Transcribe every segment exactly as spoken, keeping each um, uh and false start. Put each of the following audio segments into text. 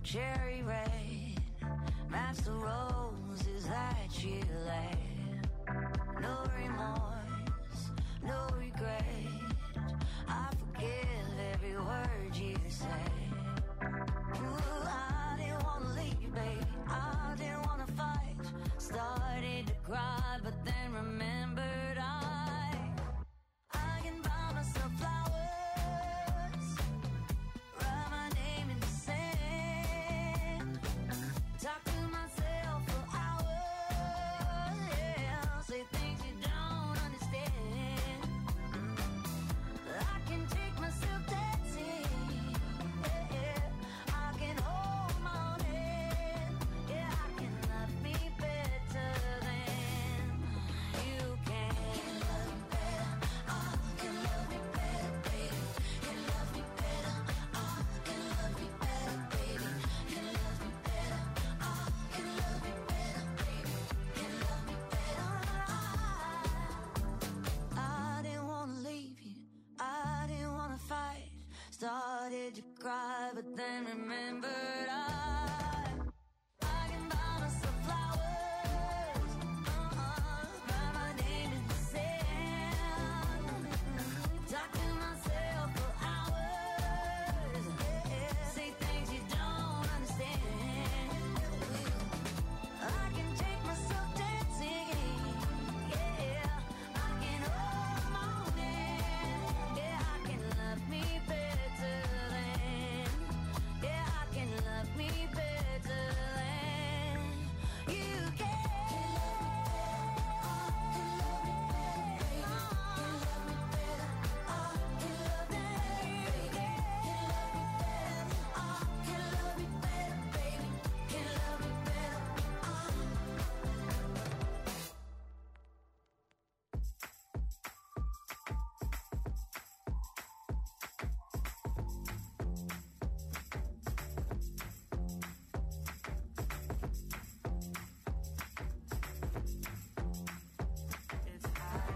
cherry red, match the roses that you laid. No remorse, no regret, I forgive every word you say. Ooh, I didn't wanna leave, babe, I didn't wanna fight. Started to cry, but then remembered I I can buy myself flowers, write my name in the sand, talk to myself for hours, yeah, say things you don't understand. I can take myself dancing, yeah, yeah. I can hold my own hand, yeah, I can love me better than you can. Can love me better, oh, can love me better, baby. Can love me better, oh, can love me better, baby. Can love me better, oh, can love me better, baby. Can love me better, oh. I didn't wanna leave you, I didn't wanna fight. Started to cry, but then remembered I I can buy myself flowers, uh-uh, write my name in the sand, talk to myself for hours, yeah, say things you don't understand. I can take myself dancing, yeah, I can hold my own hand, yeah, I can love me better than, yeah, I can love me better than you can. Can love me better, oh, can love me better, baby. Can love me better, oh, can love me better, It's high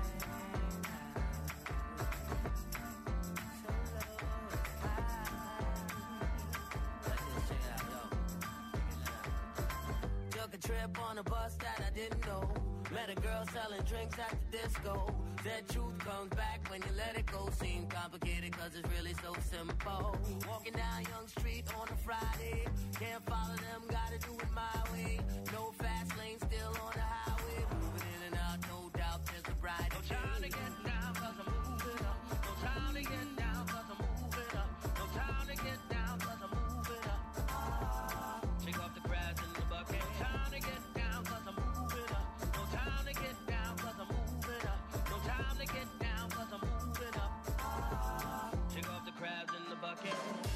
Took a trip on a bus that I didn't know. Met a girl selling drinks at the disco. Said truth comes back when you let it go. Seemed complicated cause it's really so simple. Walking down Young Street on a Friday. Can't follow them, gotta do it my way. No fast lane, still on the highway. Moving in and out, no doubt there's a bright No time to get down cause I'm moving up. No time to get down cause I'm moving up. No time to get down cause I'm moving up. Shake off the grass in the bucket. No time to get down cause I'm moving up. No time to get down cause I'm moving up. No time to get down cause I'm moving up. Shake off the crabs in the bucket.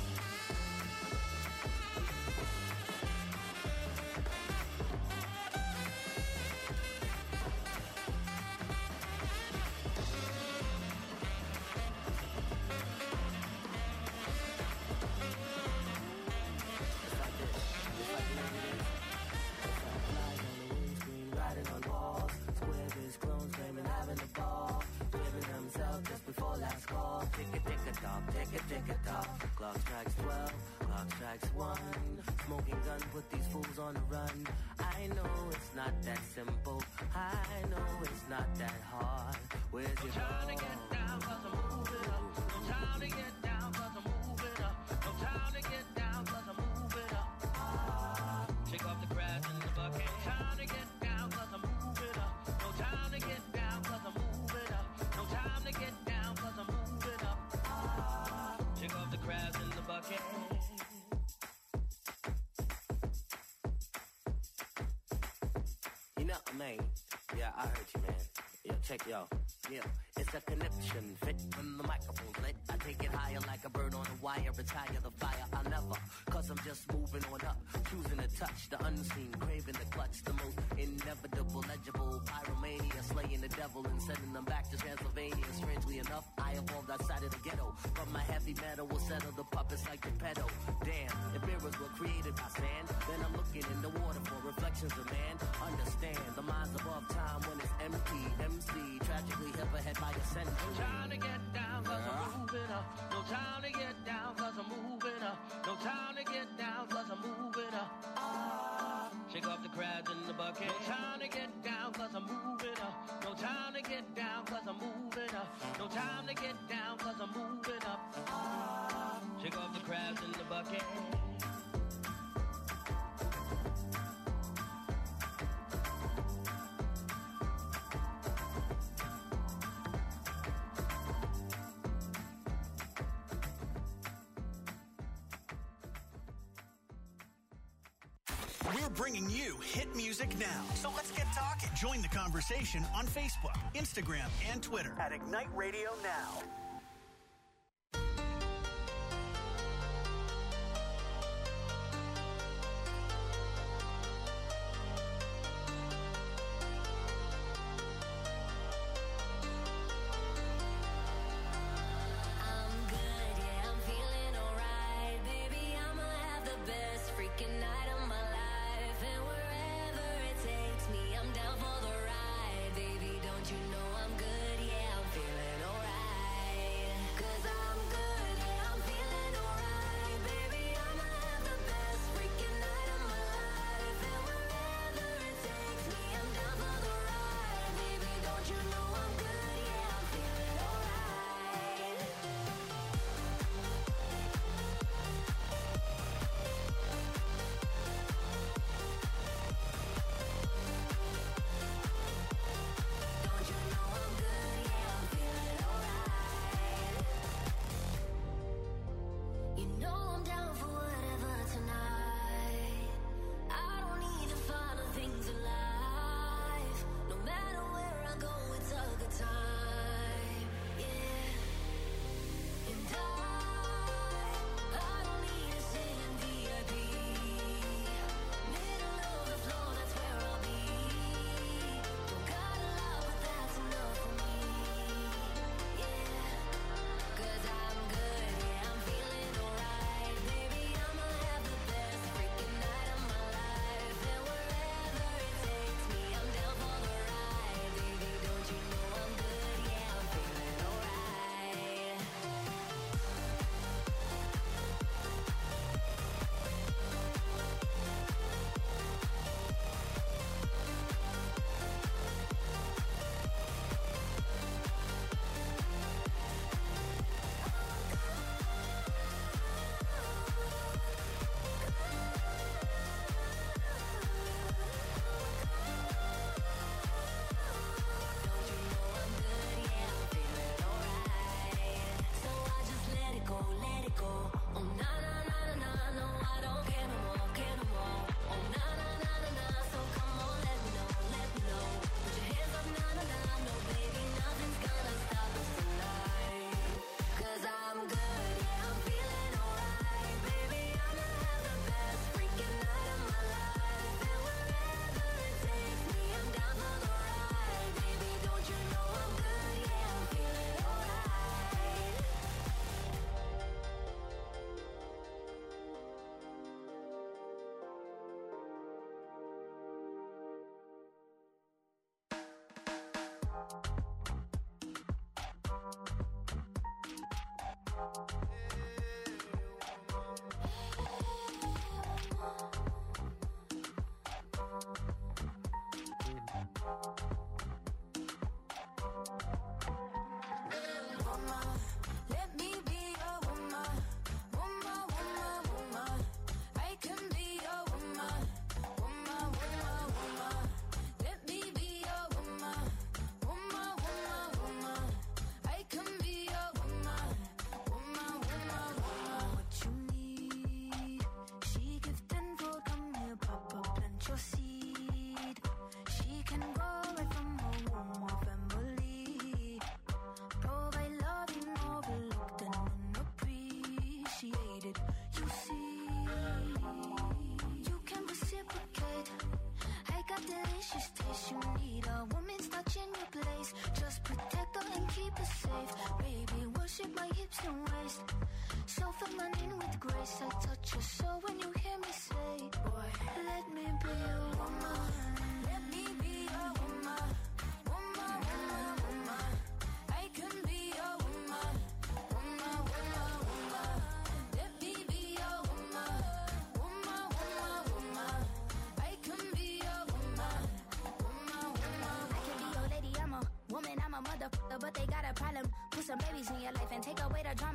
Riding on walls, square biz clones claiming having a ball, giving themselves just before last call. Tick a tick a tock, tick a tick a tock. Clock strikes twelve, clock strikes one. Smoking gun put these fools on the run. I know it's not that simple, I know it's not that hard. Where's your No time to get down cause I'm moving up. No time to get down cause I'm moving up. No time to get down cause I'm moving up. Shake off the grass in the bucket. No time to get down cause I'm moving up. No time to get down cause I'm moving up. No time to get down cause I'm moving up. Shake off the crabs in the bucket. You know, man. Yeah, I heard you, man. Yo, check yo. Yeah, it's a connection. Fit when the microphone's lit. I take it higher like a bird on a wire. Retire the fire. I'll never, cause I'm just moving on up. Choosing to touch the unseen. Craving the clutch. The most inevitable, legible. Pyromania. Slaying the devil and sending them back to Transylvania. Strangely enough, I evolved outside of the ghetto. But my heavy metal will settle the puppets like the pedo. Damn, if mirrors were created by sand, then I'm looking in the water for reflections of man. Understand, the mind's above time when it's empty. M C, tragically hip ahead by a century. No time to get down cause I'm moving up. No time to get down cause I'm moving up. No time to get down cause I'm moving I'm moving up. No time to get down, cause I'm moving up. No time to get down, cause I'm moving up. Ah, shake off the crabs in the bucket. We're bringing you hit music now. So let's get talking. Join the conversation on Facebook, Instagram, and Twitter at Ignite Radio Now.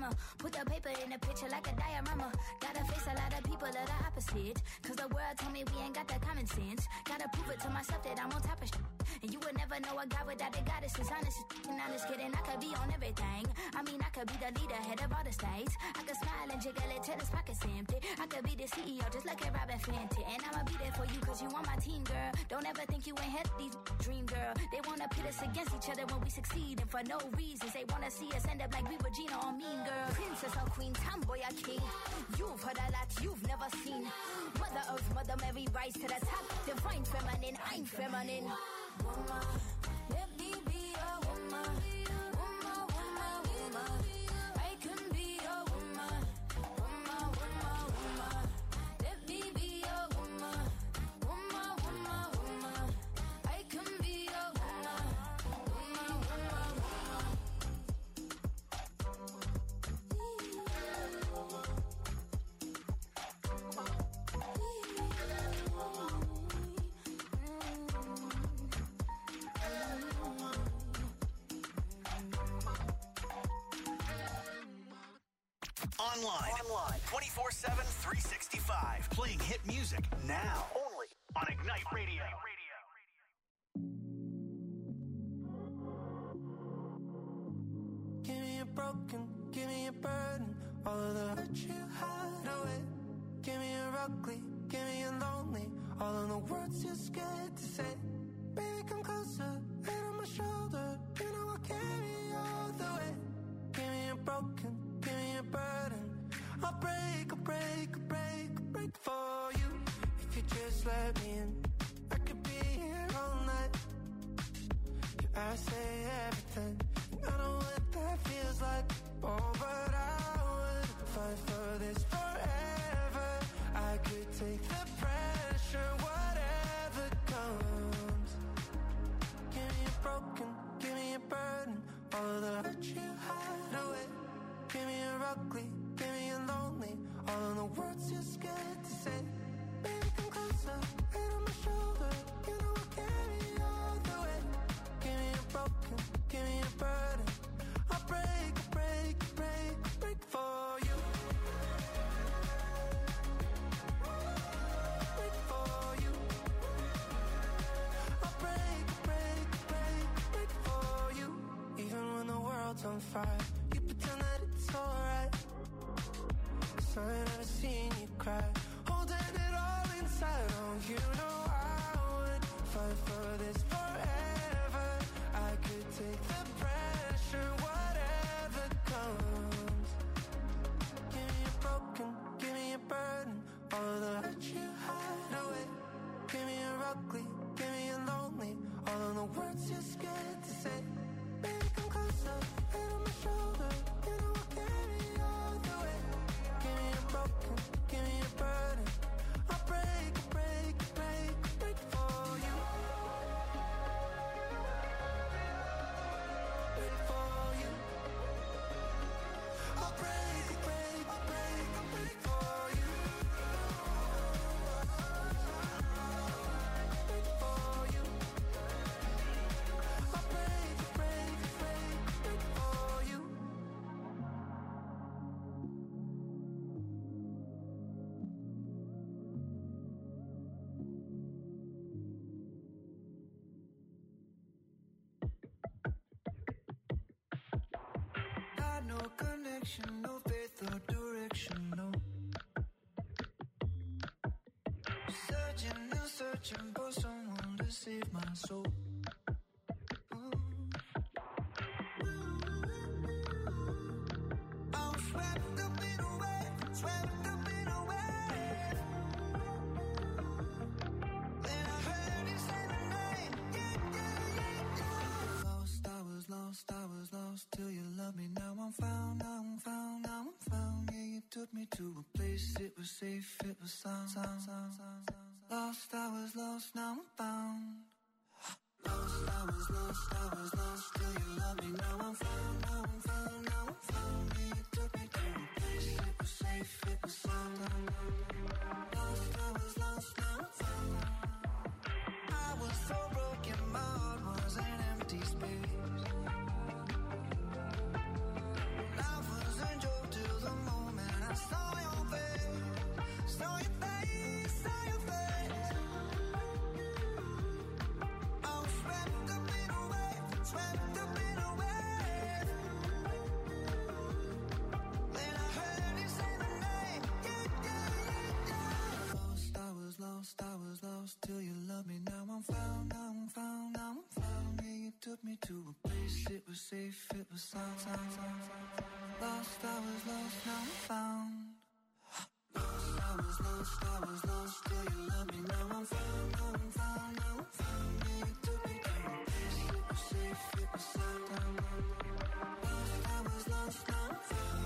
drama. Put the paper in the picture like a diorama. Gotta face a lot of people that are opposite. Cause the world told me we ain't got that common sense. Gotta prove it to myself that I'm on top of shit. And you would never know a guy without a goddess. Is honest and honest kidding. I could be on everything. I mean, I could be the leader, head of all the states. I could smile and jiggle it till his pockets empty. I could be the C E O just like a Robin Fenty. And I'ma be there for you cause you on my team, girl. Don't ever think you ain't had these dream, girl. They wanna pit us against each other when we succeed. And for no reasons, they wanna see us end up like we Regina or Mean Girl. Princess or queen, tomboy or king. You've heard a lot you've never seen. Mother Earth, Mother Mary, rise to the top. Divine feminine, I'm feminine. Woman, let me be a woman. Woman, woman, woman. I can be a woman. Woman, woman, woman. Let me be a woman. Woman, woman, woman. I can be a woman. Woman, woman, woman. Online. Online. twenty-four seven, three sixty-five. Playing hit music now. Only on Ignite Radio. Give me a broken, give me a burden. All of the hurt you hide away. Give me a ugly, give me a lonely. All of the words you're scared to say. Baby, come closer, head on my shoulder. You know I'll carry you all the way. Give me a broken, give me a burden. I'll break, I'll break, I'll break, I'll break for you. If you just let me in, I could be here all night. Can I say everything? And I know what that feels like. Oh, but I would fight for this forever. I could take the pressure, whatever comes. Give me a broken, give me a burden. All of the hurt you hide away. Give me a ugly, give me a lonely. All of the words you're scared to say. Baby, come closer, head on my shoulder. You know I'll carry you all the way. Give me a broken, give me a burden. I'll break, I'll break, I'll break, I'll break for you. Break for you. I'll break, I'll break, I'll break, I'll break for you. Even when the world's on fire, you pretend that it's alright. So I never seen you cry, holding it all inside. Oh, you know I would fight for this forever. I could take the pressure, whatever comes. Give me a broken, give me a burden. All of the hurt you hide away. Give me a ugly, give me a lonely. All of the words you're scared to say. Baby, come closer, head on my shoulder. You know I'll carry you all the way. Give me a broken, give me a burden. I'll break, break, break, break for you. Break for you. I'll break, break, break, break for you. Break for you. I'll break, break, break, break for you. Had no connection, no faith or direction, no. Searching and searching for someone to save my soul. Ooh. I'm swept up in a wave, swept up in a wave. Then I heard you say my name, yeah, yeah, yeah, yeah. Lost, I was lost, I was lost till you loved me. Now I'm found, now I'm found, now I'm found. Yeah, you took me to a place, it was safe, it was sound, sound, sound, sound, sound. Lost, I was lost, now I'm found. Lost, I was lost, I was lost till you loved me. Now I'm found, now I'm found, now I'm found. Yeah, you took me to a place, it was safe, it was sound. Lost, I was lost, now I'm found. I was so broken, my heart was an empty space. Life was enjoyable. was safe, it was sound, sound, sound, sound. Lost, I was lost, now I'm found. Lost, I was lost, I was lost. Do you love me? Now I'm found, now I'm found, now I'm found. Yeah, you took me to a place. It was safe, it was sound, sound, sound. Lost, I was lost, now I'm found.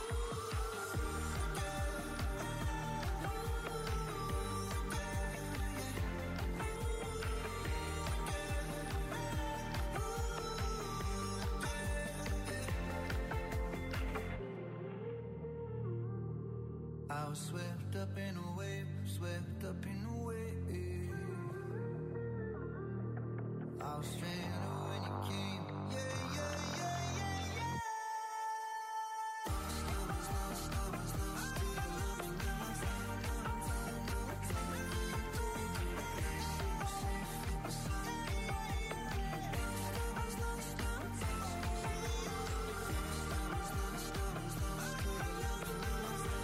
I was swept up in a wave, swept up in a wave. I was stranded when you came. Yeah, yeah, yeah, yeah, yeah. Lost, I was lost, I was lost. Do you love me? Now I'm found, now I'm found, now I'm found. You took me to a place. It was safe, it was sound. Lost, I was lost, now I'm found. Lost, I was lost, I was lost. Do you love me? Now I'm found.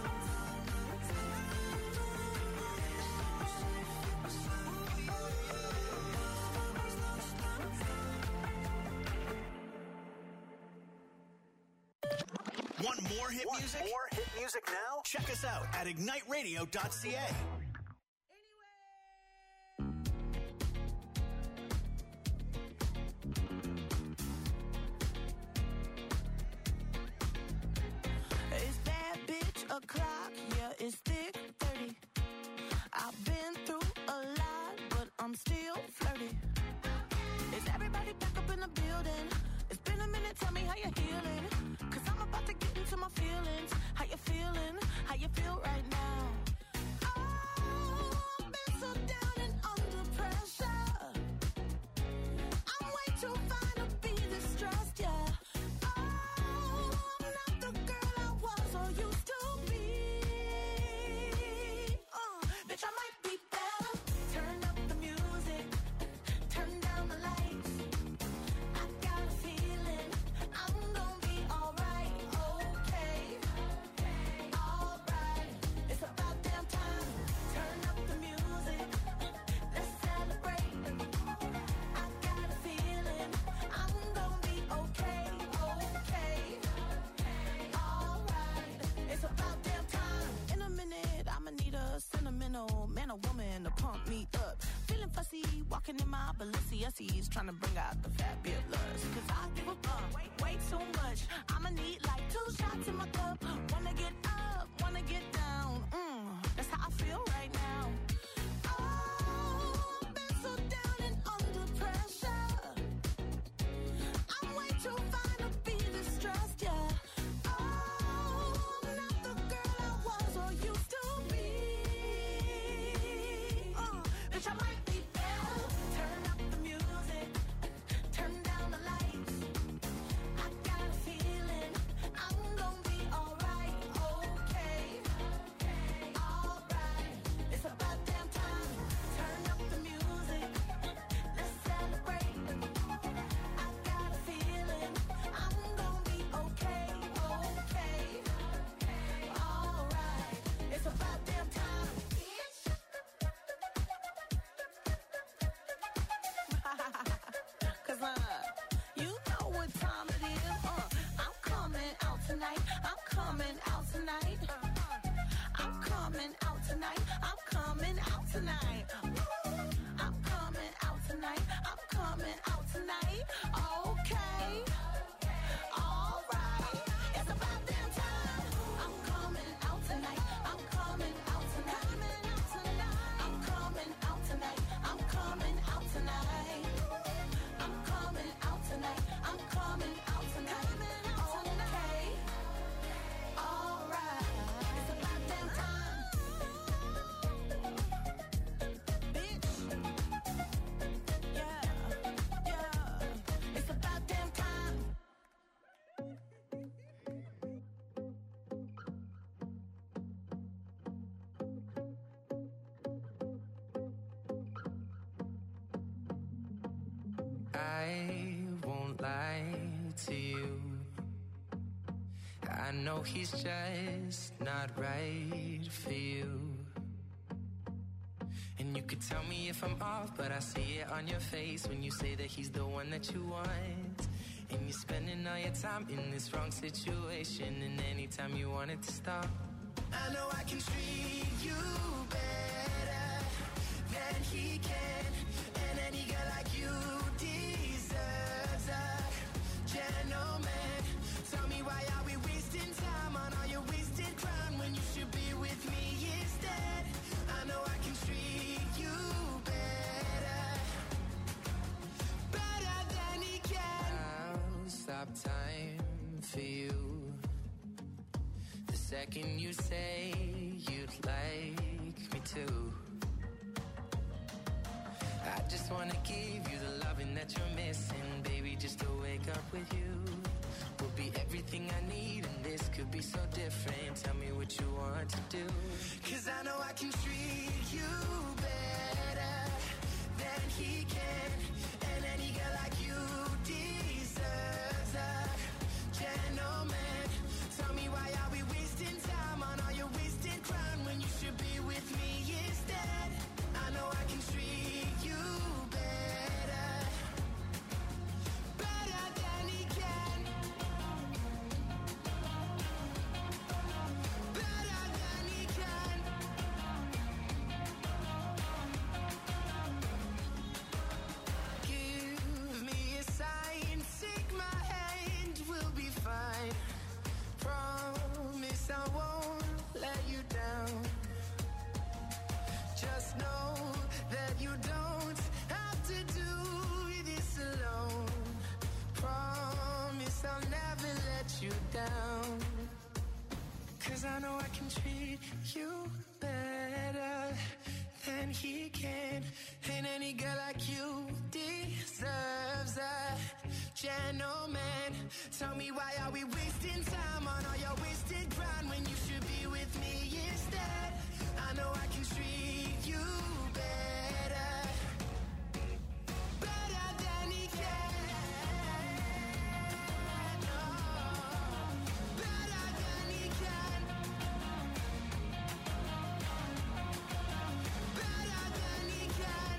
Want more hit Want music? more hit music now? Check us out at ignite radio dot c a. It's bad bitch o'clock, yeah, it's thick thirty. I've been through a lot, but I'm still flirty. Is everybody back up in the building? It's been a minute, tell me how you're healing. Cause I'm about to get into my feelings. How you feeling? How you feel right now? Oh, I've been so down and under pressure. I'm way too fine to be distressed, yeah. Oh, I'm not the girl I was or used to be. Uh, bitch, I might be better. Turn up the music, turn down the lights. I got a feeling I'm gonna be alright, okay, alright. It's about damn time. Turn up the music, let's celebrate. I got a feeling I'm gonna be okay, okay, alright. It's about damn time. In a minute, I'ma need a sentimental man or woman to pump me up. Feeling fussy, walking in my Balenciennes, trying to bring out the fabulous. Cause I give a fuck way, way too much. I'ma need like two shots in my cup. Wanna get up, wanna get down. Mm, that's how I feel right now. Oh, I've been so down and under pressure. I'm way too fine to be distressed, yeah. Oh, I'm not the girl I was or used to be. Uh, bitch, I might be better. Turn up the music, turn down the lights. I got a feeling I'm gonna be alright, okay, alright. It's about damn time. Turn up the music, let's celebrate. I got a feeling I'm gonna be okay, okay, alright. It's about damn time. Cause uh, you know what time it is. Uh, I'm coming out tonight. I'm coming out tonight. I'm coming out tonight. I'm coming out tonight. I'm coming out tonight. I'm coming out tonight. Okay. Alright. It's about damn time. I'm coming out tonight. I'm coming out tonight. I'm coming out tonight. I'm coming out tonight. I'm coming out tonight. I'm coming out tonight. Okay. Alright. It's about damn time. Bitch. Yeah. Yeah. It's about damn time. I won't lie to you. I know he's just not right for you. And you could tell me if I'm off, but I see it on your face when you say that he's the one that you want. And you're spending all your time in this wrong situation. And anytime you want it to stop, I know I can treat you better than he can. And any girl like you deserves a gentleman. Tell me, why are we wasting time on all your wasted crown when you should be with me instead? I know I can treat you better, better than he can. I'll stop time for you the second you say you'd like me to. I just wanna give you the loving that you're missing, baby, just to wake up with you will be everything I need, and this could be so different. Tell me what you want to do, 'cause I know I can treat you better than he can. And any girl like you deserves a gentleman. Tell me, why are we wasting time on all your wasted crown when you should be with me instead? I know I can treat you better, better than he can, better than he can. Give me a sign, take my hand, we'll be fine. Promise I won't let you down. Just know that you don't have to do this alone. Promise I'll never let you down. 'Cause I know I can treat you better than he can. And any girl like you deserves a gentleman. Tell me, why are we wasting time on all your wasted grind when you should be with me instead? I know I can treat you better, better than he can. Oh, better than he can, better than he can.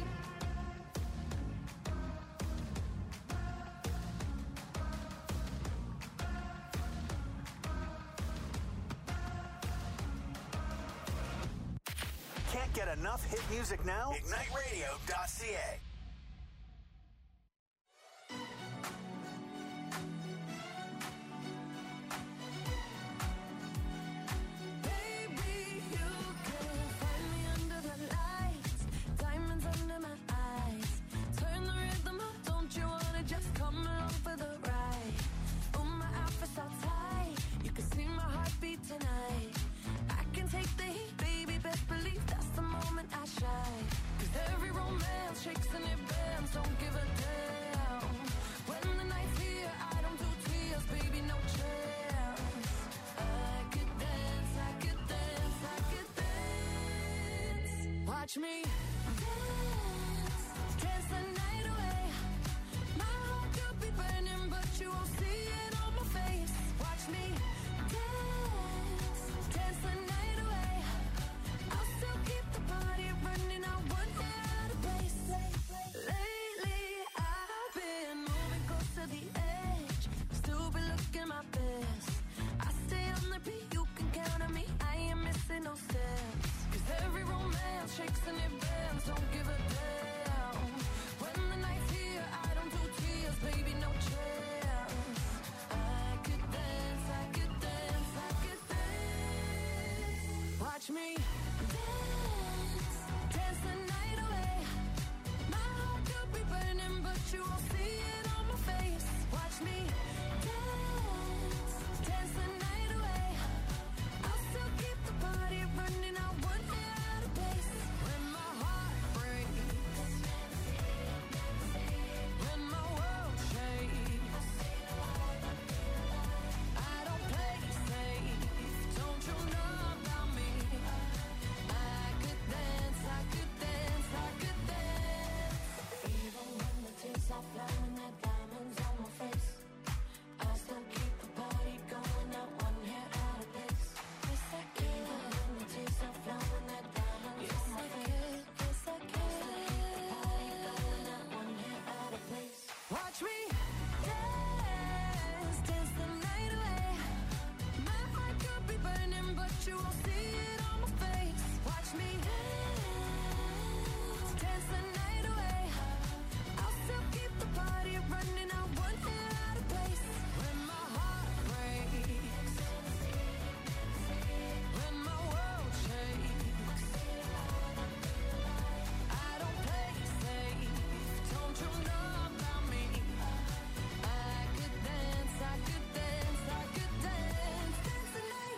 Can't get enough hit music now? Ignite Radio dot C A. Baby, you can find me under the lights, diamonds under my eyes. Turn the rhythm up, don't you wanna just come along for the ride? Oh, my outfit's all tight, you can see my heartbeat tonight. I can take the heat, baby, best believe that's the moment I shine. 'Cause every romance shakes and it bends, don't give a damn. When the night's here, I don't do tears, baby, no chance. I could dance, I could dance, I could dance. Watch me dance, dance the night away. My heart could be burning, but you won't see it on my face. Watch me dance, dance the night away. I'll still keep the party running, I wouldn't get out of place. Lately, I've been moving close to the edge, still be looking my best. I stay on the beat, you can count on me, I ain't missing no steps. 'Cause every romance shakes and it bends, don't give a damn. When the night's here, I don't do tears, baby, no chance. I could dance, I could dance, I could dance. Watch me dance, dance the night away. My heart could be burning, but you won't see it on my face. Watch me dance, dance the night away. I'll still keep the party running, I wouldn't get out of place. When my heart breaks, when my world shakes, I don't play safe, don't you know about me? I could dance, I could dance, I could dance. Even when the tears are flowing, the diamonds on my face. you won't see it on my face. Watch me dance, dance the night away. I'll still keep the party running. I won't get out of place. When my heart breaks, when my world shakes, I don't play safe. Don't you know about me? I could dance, I could dance, I could dance, dance the night.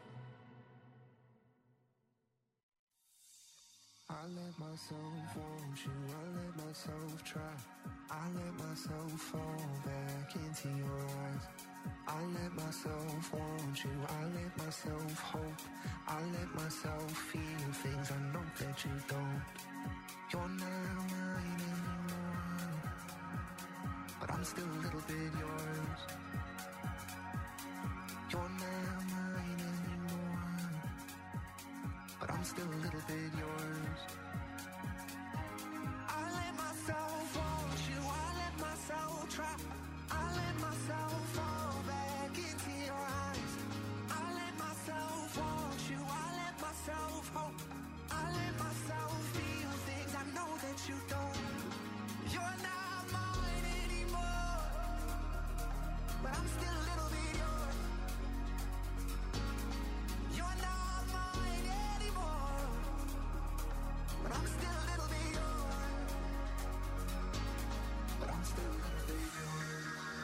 I let myself want you, I let myself try. I let myself fall back into your eyes. I let myself want you, I let myself hope. I let myself feel things I know that you don't. You're not mine anymore, but I'm still a little bit yours. You're not mine anymore, but I'm still a little bit yours. I let myself want you, I let myself try. I let myself fall back into your eyes. I let myself want you, I let myself hope. I let myself feel things I know that you don't. You're not mine anymore, but I'm still a little bit yours. You're not mine anymore, but I'm still a little bit yours. But I'm still a little bit yours.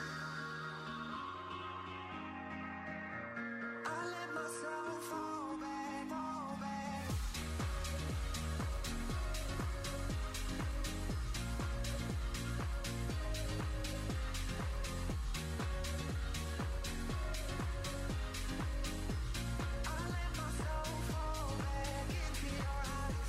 I let myself fall back, fall back. I let myself fall back into your eyes.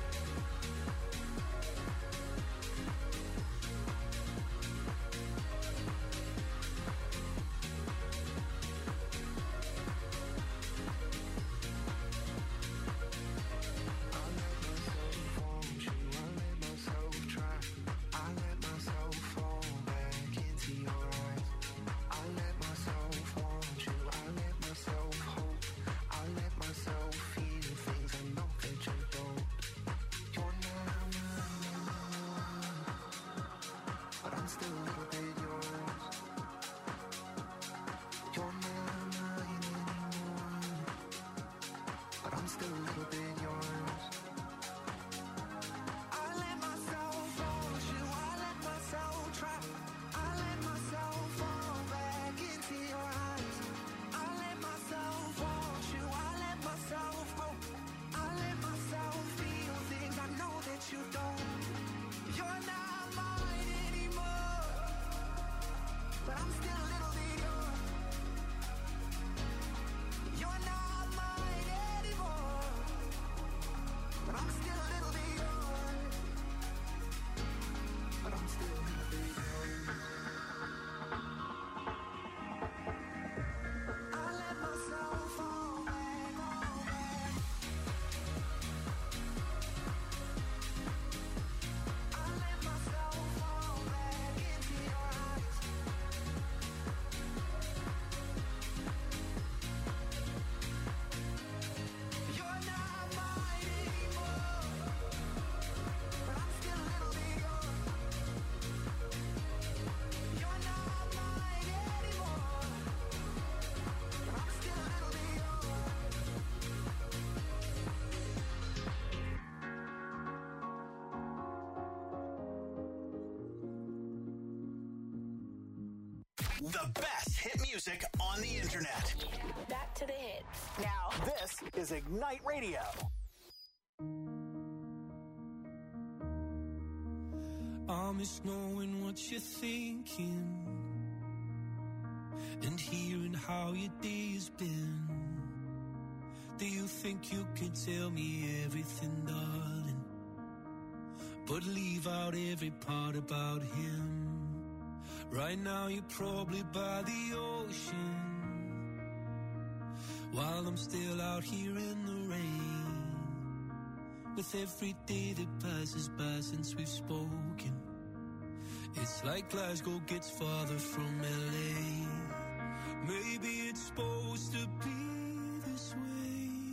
I let myself want you, I let myself try. I let myself fall back into your eyes. I let myself want you, I let myself hope. I let myself feel things I know that you don't. You're not mine anymore, but I'm still a little bit yours. You're not mine anymore, but I'm still a little bit yours. I let myself want you, I let myself try. I let myself fall back into your eyes. I let myself want you, I let myself hope. I let myself feel things I know that you don't. You're not mine anymore, but I'm still a little bit yours. You're not mine anymore, but I'm still a little bit yours. But I'm still a little bit yours. I let myself fall back, fall back. I let myself fall back into your eyes. You're not mine anymore, but I'm still a little bit yours. You're not mine anymore, but I'm still a little bit yours. The best hit music on the internet. Back to the hits. Now, this is Ignite Radio. I miss knowing what you're thinking and hearing how your day's been. Do you think you can tell me everything, darling, but leave out every part about him? Right now you're probably by the ocean, while I'm still out here in the rain. With every day that passes by since we've spoken, it's like Glasgow gets farther from L A. Maybe it's supposed to be this way.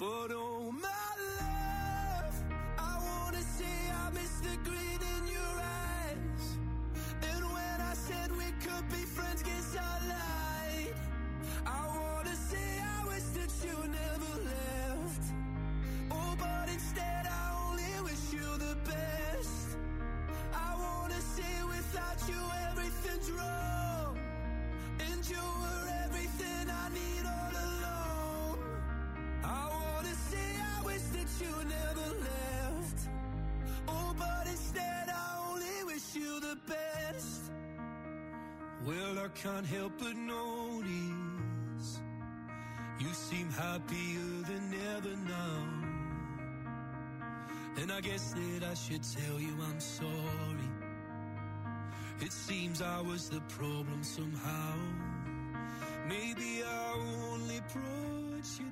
But oh my love, I wanna say I miss the green in your eyes. And when I said we could be friends, guess I lied. I wanna say I wish that you never left. Oh, but instead I only wish you the best. I wanna say without you everything's wrong, and you were everything I need all along. I wanna say I wish that you never left. Oh, but instead I only wish you the best. Well, I can't help but notice you seem happier than ever now. And I guess that I should tell you I'm sorry. It seems I was the problem somehow. Maybe I only brought you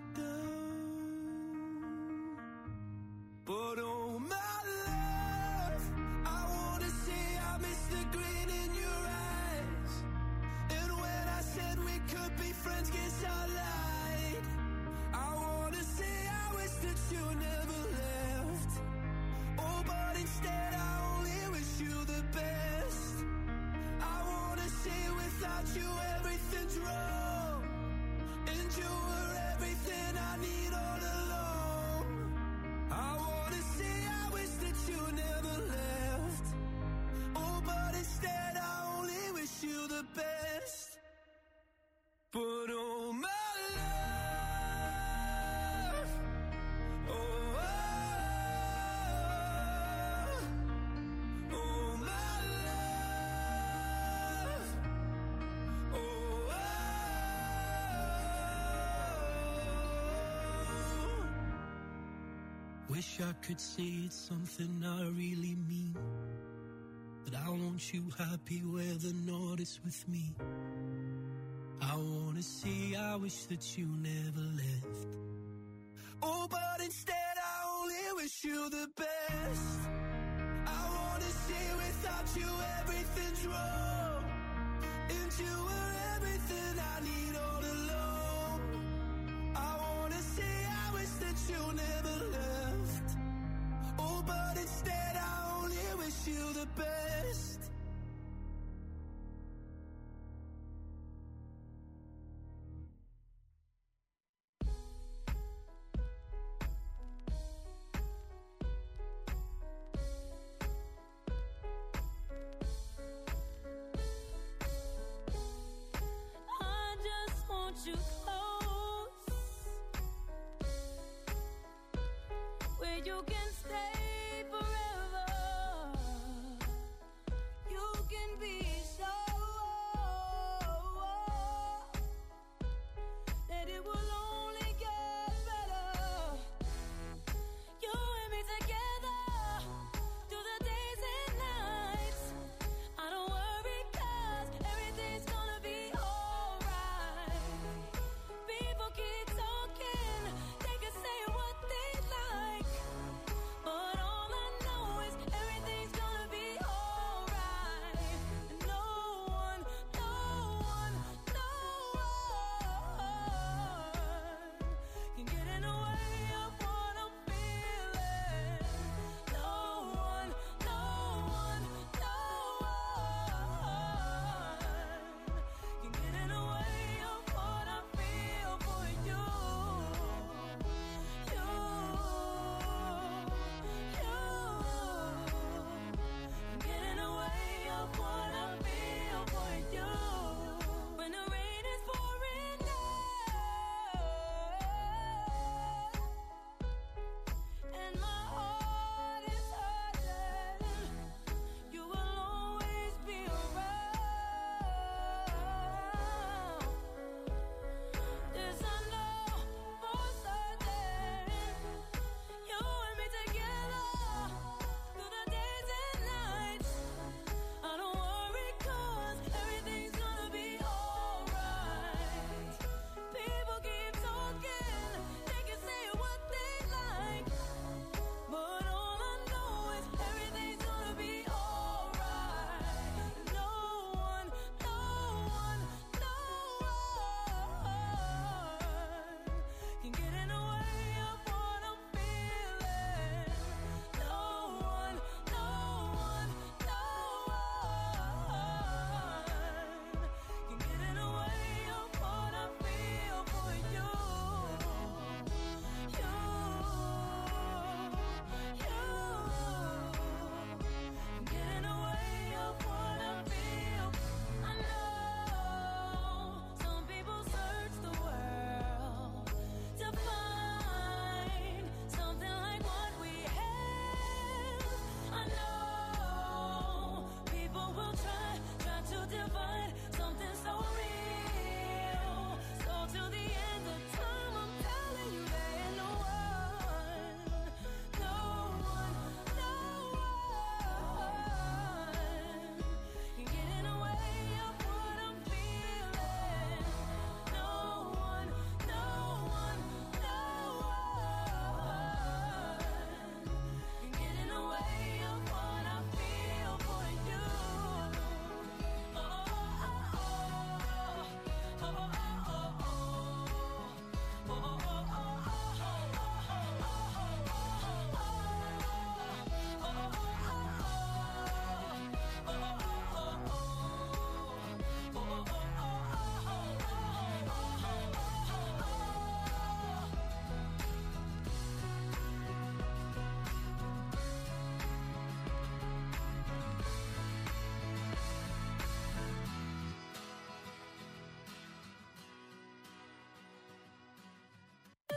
down. But oh my love, I wanna say I miss the green in your eyes. And when I said we could be friends, guess I lied. I wanna say I wish that you never left. Oh, but instead I only wish you the best. I wanna say without you everything's wrong, and you were everything I need all along. I wanna say I wish that you never left. Oh, but instead I only wish you the best. But oh my love, oh, oh, oh my love, oh, oh. Wish I could say it's something I really mean, but I want you happy where the north is with me. I wanna say I wish that you never left. Oh, but instead I only wish you the best. I wanna say without you everything's wrong, and you were everything I need all along. I wanna say I wish that you never left. Oh, but instead I only wish you the best. I just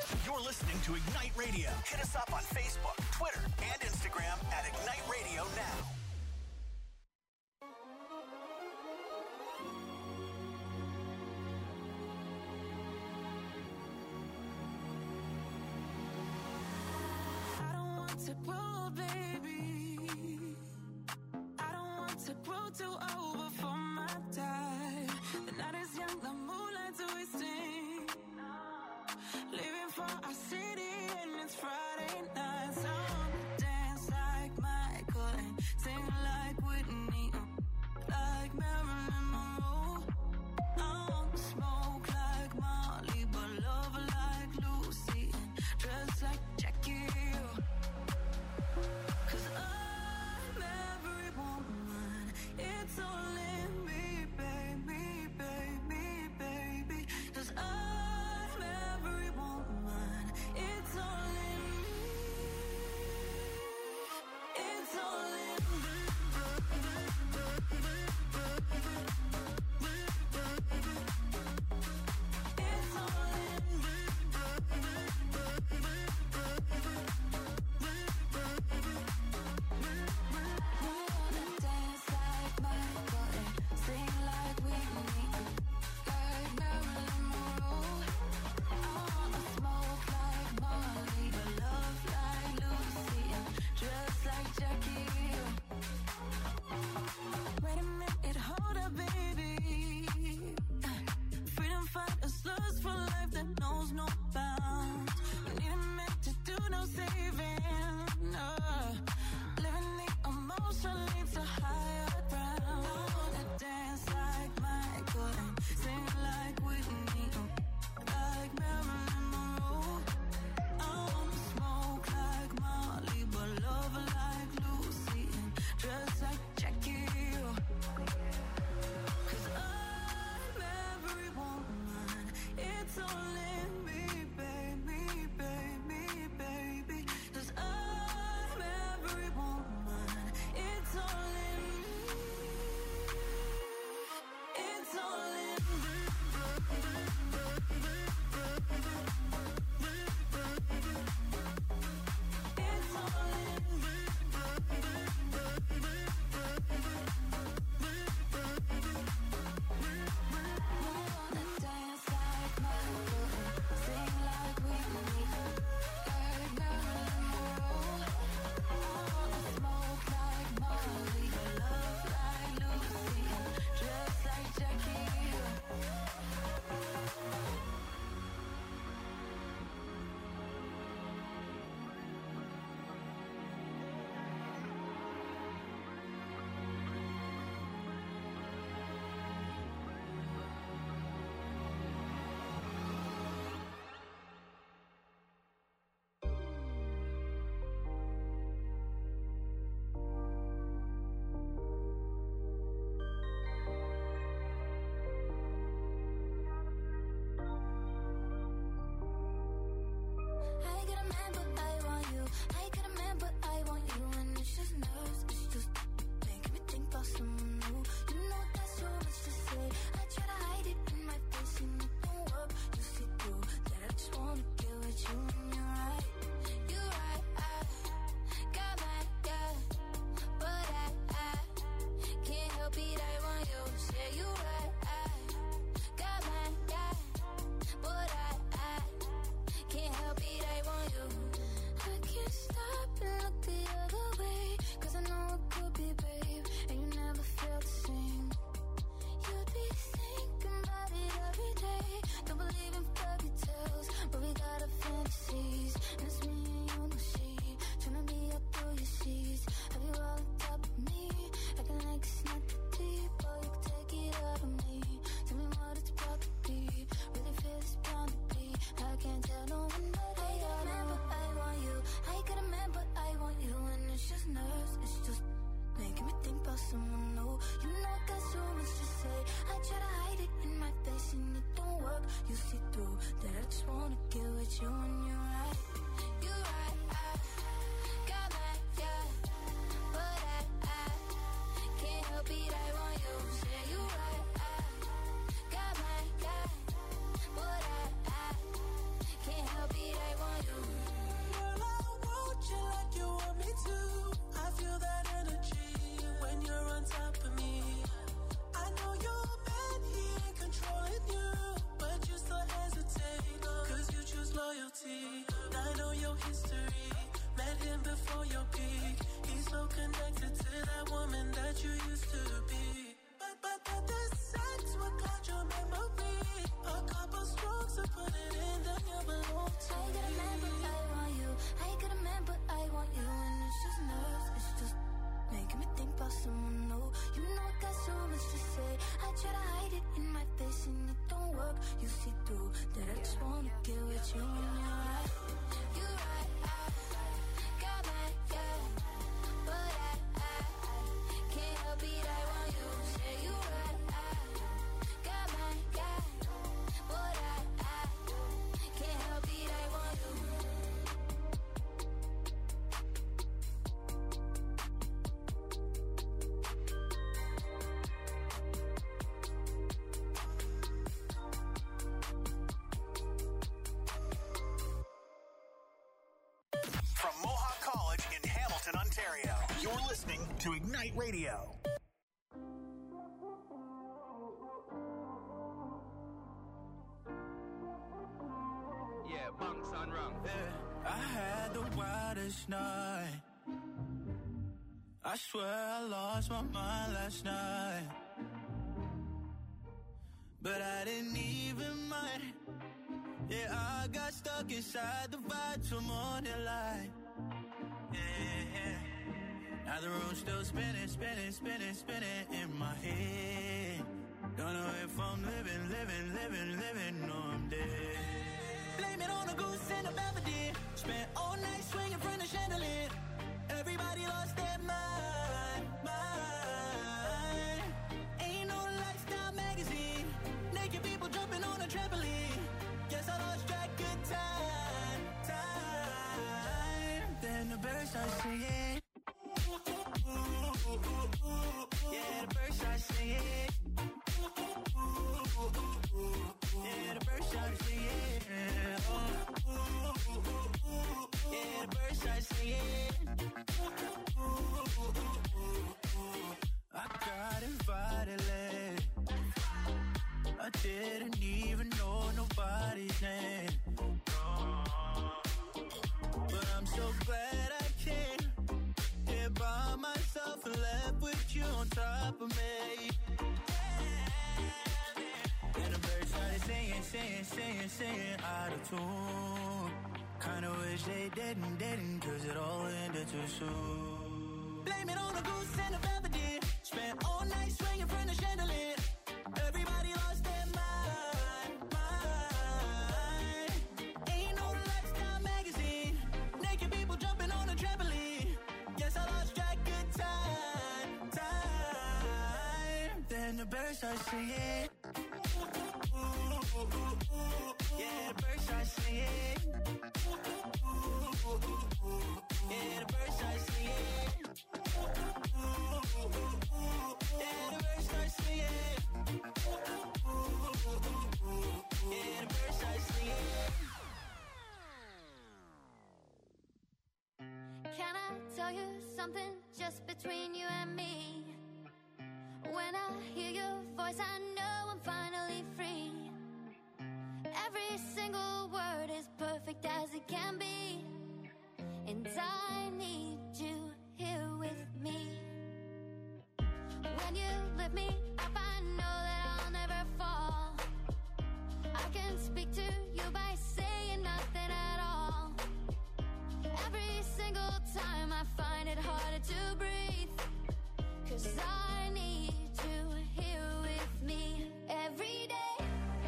You're listening to Ignite Radio. Hit us up on Facebook, Twitter, and Instagram at Ignite Radio Now. I don't want to grow, baby. I don't want to grow too old before my time. The night is young, the moonlight's wasting. Living for our city and it's Friday night. So I wanna dance like Michael and sing like Whitney, like Marilyn Monroe. I wanna smoke like Molly, but love like Lucy and dress like Jackie. Cause I'm every woman, it's all in me, baby, baby, baby. Cause I'm every woman, it's all in me. It's all in me. It's all in me. I wanna dance like Michael and sing like Whitney, like Marilyn Monroe. I wanna smoke like Molly, but love like Lucy and dress like Jackie. Wait a minute, hold up, baby. Freedom fighters lust for life that knows no bounds. We need a man to do no saving. Uh, living the emotion leads to higher ground. I wanna dance like Michael and sing like Whitney, like Marilyn Monroe. I wanna smoke like Molly, but love like Lucy and dress like Jackie. Cause I'm every woman, it's all in me, baby, baby, baby. Cause I'm every woman, it's all in me. It's all in me. It's all in me. I wanna dance like Michael and sing like Whitney, like Marilyn Monroe. I wanna smoke like Molly, but love like Lucy and dress like Jackie. I get a man, but I want you. I get a man, but I want you. And it's just nerves, it's just making me think about someone new. You know that's so much to say. I try to hide it in my face and it don't work. You see through that I just wanna get with you and you're right. You're right, I got my guy, but I, I can't help it, I want you. Say you're right, I got my guy, but I, I can't help it, I want you. I can't stop and look the other way, cause I know it could be, babe, and you never felt the same. You'd be thinking about it every day. Don't believe in fairy tales, but we got our fantasies. And it's me and you, no she, tryna be up through your sheets. Have you all on top of me, acting like it's not that deep. Oh, you can take it out of me. Tell me what it's about to be. Really feel it's bound to be. I can't tell no one, but I got a man, but I want you. I got a man, but I want you. And it's just nerves, it's just making me think about someone new. You know I got so much to say. I try to hide it in my face and it don't work. You see through that I just wanna get with you and you're right. You're right, I got my guy, but I, I can't help it, I want you. Say you're right, I got my guy, but I, I can't help it, I get with you when you're right. You right, I got my yeah, but I, I, I can't help it, I want you. Say you right, I got my yeah, but I, I can't help it, I want you. From Mohawk College in Hamilton, Ontario, you're listening to Ignite Radio. Yeah, bunks on wrong. Yeah, I had the wildest night. I swear I lost my mind last night. But I didn't even mind. Yeah, I got stuck inside the vibe till morning light. Yeah, yeah. Now the room's still spinning, spinning, spinning, spinning in my head. Don't know if I'm living, living, living, living, or I'm dead. Blame it on a goose and a Belvedere. Spent all night swinging from the chandelier. Everybody lost their mind, mind. Ain't no lifestyle magazine. Naked people jumping on a trampoline. Guess I lost track of time, time. Then the birds start singing. Yeah, the birds start singing. Yeah, the birds start singing. Yeah, the birds start singing. I got invited late. I didn't even know nobody's name. But I'm so glad I came here by myself and left with you on top of me. And the birds started singing, singing, singing, singing out of tune. Kinda wish they didn't, didn't, cause it all ended too soon. Blame it on a goose and a Belvedere. Spent all night swinging from the chandelier. Everybody lost their mind, mind. Ain't no lifestyle magazine. Naked people jumping on a trampoline. Yes, I lost track of time, time. Then the birds start singing. Yeah, the birds start singing. Yeah, the birds start singing. Yeah, the birds start singing. Yeah, the birds start singing. Can I tell you something just between you and me? When I hear your voice, I know I'm finally free. Every single word is perfect as it can be. And I need you here with me. When you lift me up, I know that I'll never fall. I can speak to you by saying nothing at all. Every single time I find it harder to breathe. Cause I need you here with me every day.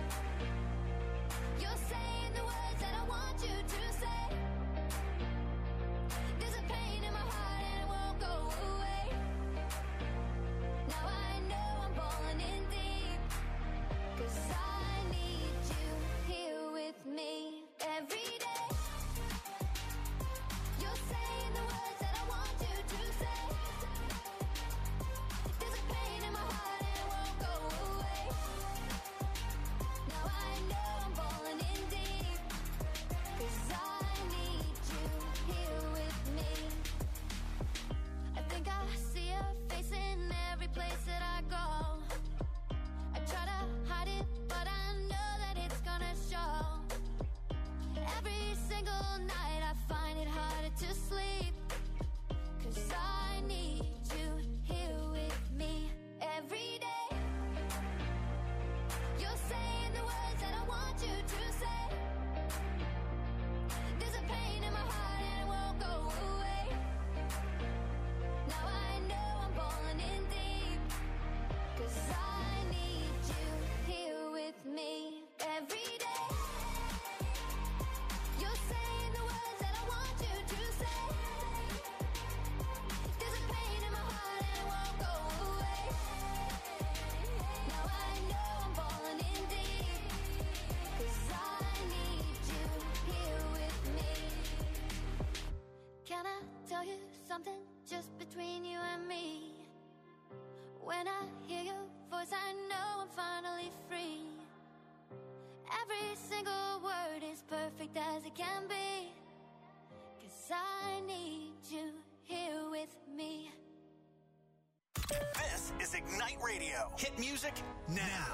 You're saying the words that I want you to say. There's a pain in my heart and it won't go away. Now I know I'm falling in deep. Cause I need you here with me every day. You're saying the words that I want you to say. There's a pain in my heart and it won't go away. When I hear your voice, I know I'm finally free. Every single word is perfect as it can be. 'Cause I need you here with me. This is Ignite Radio. Hit music now.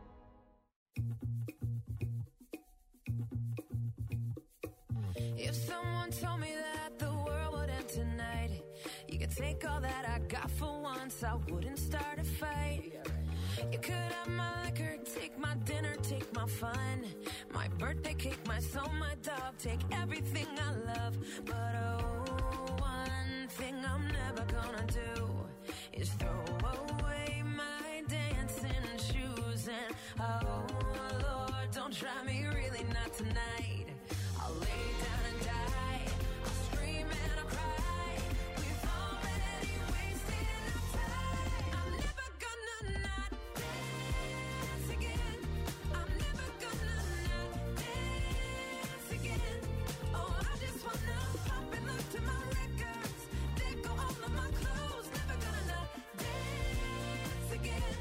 If someone told me that the world would end tonight, you could take all that I got for once, I wouldn't start a fight. You could have my liquor, take my dinner, take my fun, my birthday cake, my soul, my dog, take everything I love. But oh, one thing I'm never gonna do is throw away my dancing shoes. And oh Lord, don't try me, really not tonight. I'll lay down and die, I'll scream and I'll cry. We've already wasted enough time. I'm never gonna not dance again. I'm never gonna not dance again. Oh, I just wanna pop and look to my records. They go all of my clothes. Never gonna not dance again.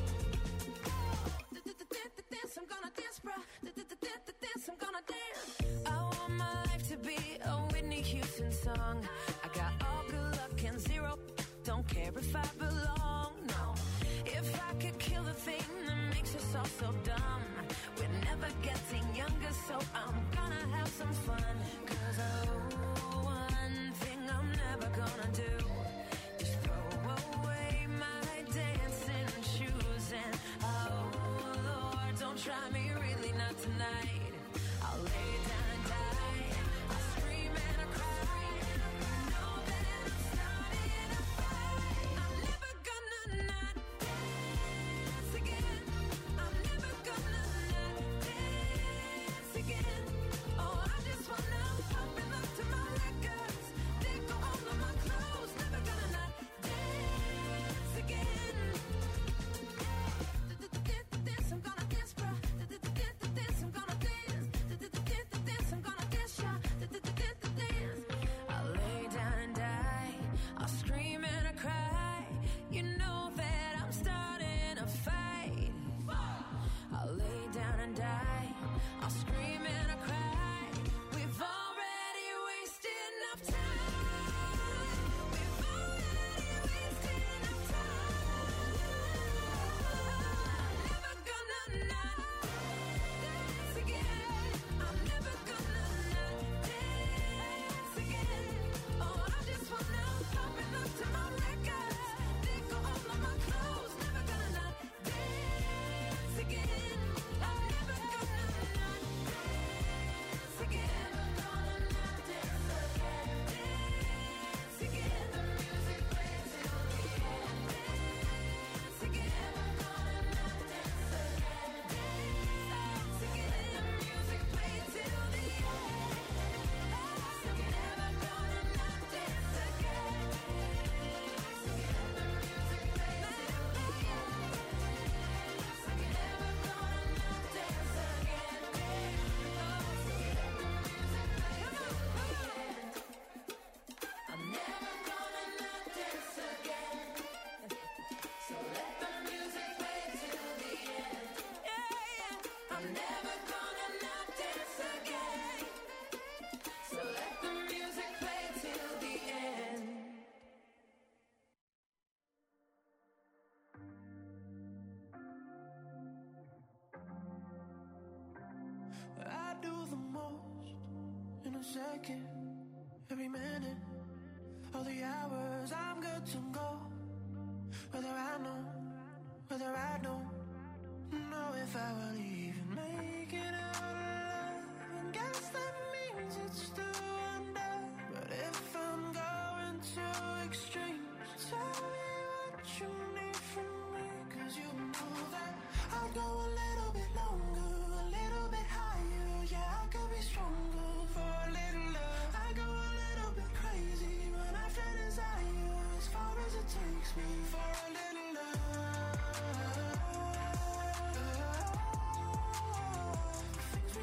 Dance, I'm gonna dance, bruh. Dance, I'm gonna dance. I want my life to be a Whitney Houston song. I got all good luck and zero. Don't care if I belong, no. If I could kill the thing that makes us all so dumb, we're never getting younger, so I'm gonna have some fun. 'Cause oh, one thing I'm never gonna do is throw away my dancing shoes. And oh Lord, don't try me, really not tonight. I'll lay down and die, I'll scream and I'll cry. Know that I'm starting a fight. I'm never gonna not dance again. I'm never gonna not dance again. Oh, I just wanna pop and look to my records. They go all of my clothes. Never gonna not dance again. Dance, I'm gonna dance, bruh. Dance, I'm gonna dance. Dance, I'm gonna dance, yeah. Dance. I'll lay down and die, I'll scream and I cry. You know that I'm starting a fight. I'll lay down and die, I'll scream and I cry. We've already wasted enough time. We've already wasted enough time. I'm never gonna not dance again. I'm never gonna not dance again. Oh, I just wanna pop and look to my records. They go all of my clothes. Never gonna not dance again. I'm never gonna not dance again. Gonna not dance again. Dance again. The music plays till the end. Dance again. Gonna not dance again. Dance again. The music plays till the end. Dance again. Never gonna not dance again. Dance again. The music plays till the end. Dance again. Never gonna not dance again. Dance again. The music plays till the end. I'm never gonna not dance again. So let the music play till the end. I'm never gonna not dance again. So let the music play till the end. I do the most in a second, every minute, all the hours I'm good to go. Whether I know, whether I don't know if I will even make it out alive. And guess that means it's still under. But if I'm going to extremes, tell me what you need from me. 'Cause you know that I'll go a little bit longer, a little bit higher. Yeah, I could be stronger for a little love. I go a little bit crazy when I feel desire, as far as it takes me for a little love. Things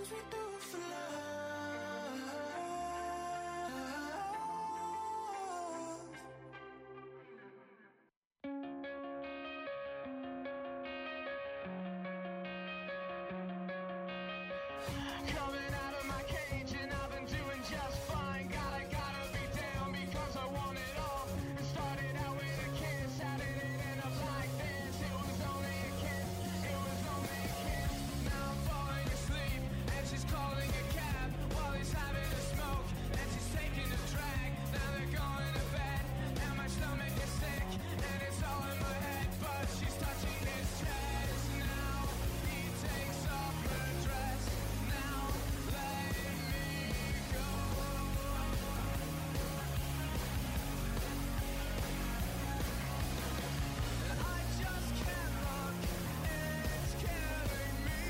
things we do for love. Coming out of my cage and I've been doing just fine. Gotta, gotta be down because I want it all. It started out with a kiss, how did it end up like this? It was only a kiss, it was only a kiss. Now I'm falling asleep and she's calling a cab while he's having a smoke and she's taking a drag. Now they're going to bed and my stomach is sick and it's all in my head, but she's touching his chest. Now he takes off her dress. Now let me go. I just can't look, it's killing me.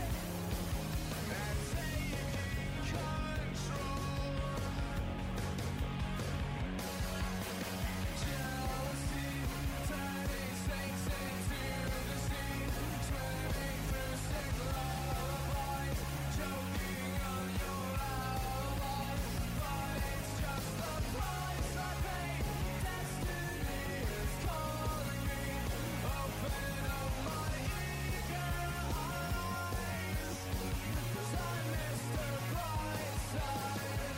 And taking control. Jealousy turning snakes into the sea, swimming through sick lullabies, choking on your alibis. But it's just the price I pay. Destiny is calling me. Open up my eager eyes, 'cause I miss the bright side.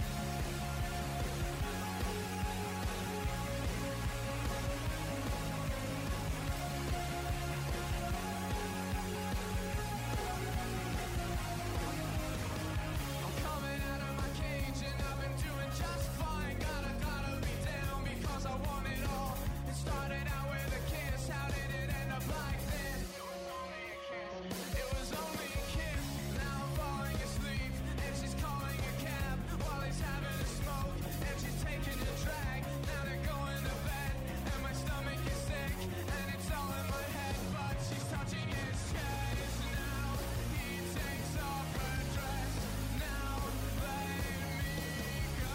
I'm coming out of my cage and I've been doing just fine. Gotta, gotta be down because I want it all. It started out with a kiss, how did it end up like this? It was only a kiss, it was only a kiss. Now I'm falling asleep and she's calling a cab while he's having a smoke and she's taking a drag. Now they're going to bed and my stomach is sick and it's all in my head, but she's touching his chest. Now he takes off her dress. Now let me go.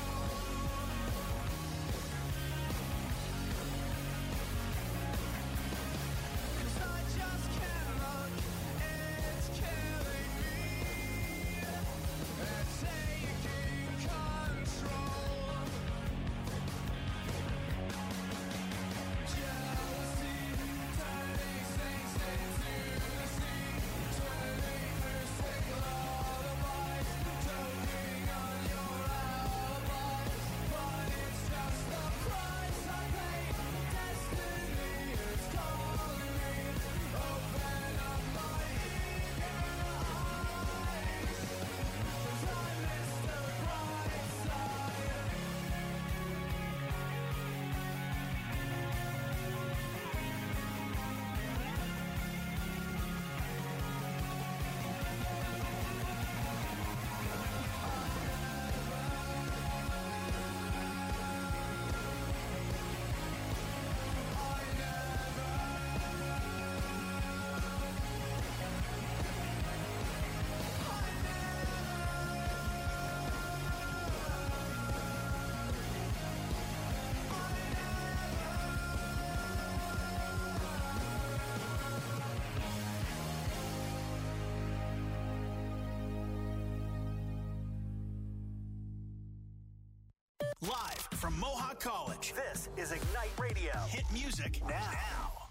'Cause I just can't look, it's killing me. And taking control. Jealousy turning snakes into the sea, swimming through sick lullabies, choking on your alibis. But it's just the price I pay. Destiny is calling me. Open up my eager eyes, 'cause I miss the bright side. Live from Mohawk College, this is Ignite Radio. Hit music now.